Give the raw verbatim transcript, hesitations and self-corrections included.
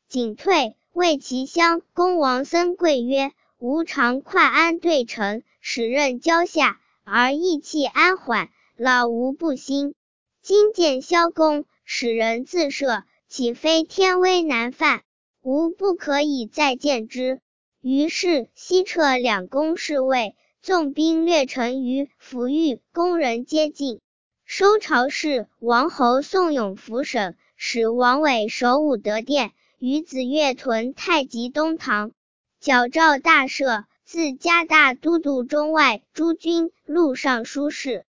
仅退，谓其乡。公王僧贵曰：吾常快安对臣，使任交下，而意气安缓，老无不兴。今见萧公，使人自赦，岂非天威难犯？吾不可以再见之。于是西撤两宫侍卫，纵兵掠城于抚域，宫人皆尽。收朝事，王侯宋永抚省，使王伟守武德殿，于子越屯太极东堂。矫诏大赦，自加大都督中外诸军，录尚书事。